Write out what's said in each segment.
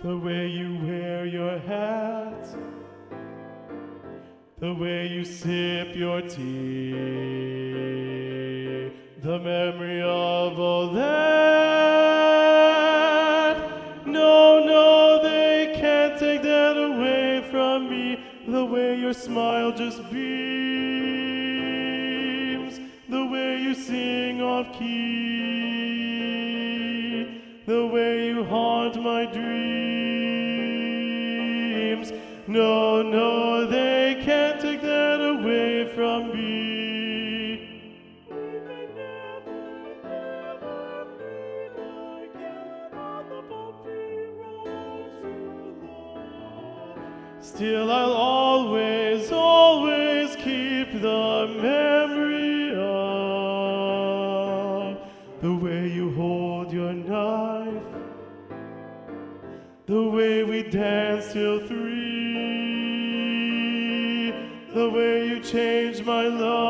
the way you wear your hat, the way you sip your tea, the memory of all that. No, no, they can't take that away from me. The way your smile just beams, the way you sing off key, the way you haunt my dreams. No, no, they can't take that away from me. We may never, never meet again on the bumpy road to love. Still, I'll always, always keep the memory of the way you hold your knife, the way we danced till 3, the way you changed my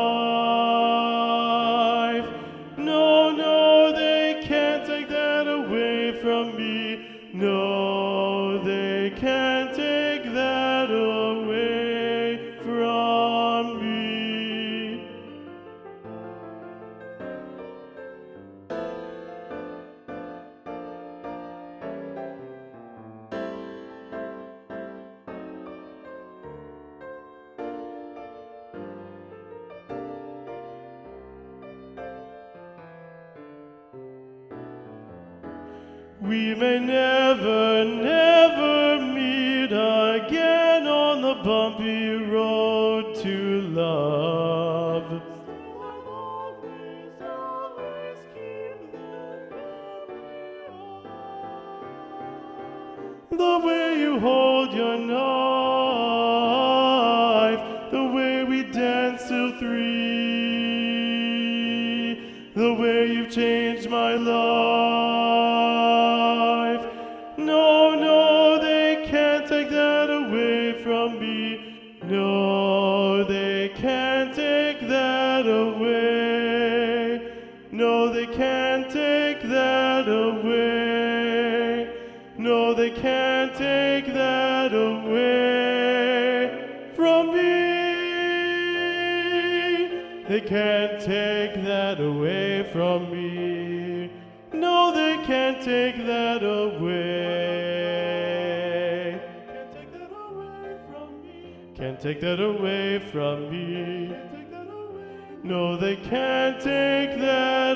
life. No, no, they can't take that away from me. No, they can't take that away from me. We may never, never meet again on the bumpy road to love. I'll always, always keep the memory of the way you hold your knife, the way we danced till 3, the way you've changed my life. No, no, they can't take that away from me. No, they can't take that away. No, they can't take that away. No, they can't take that away from me. They can't take that away from me. No, they can't take that away. Can't take that away from me. No, they can't take that